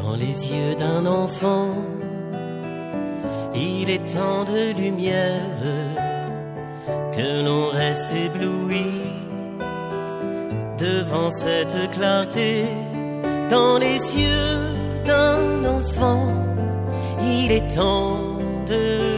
Dans les yeux d'un enfant, il est tant de lumière que l'on reste ébloui devant cette clarté. Dans les yeux d'un enfant, il est tant de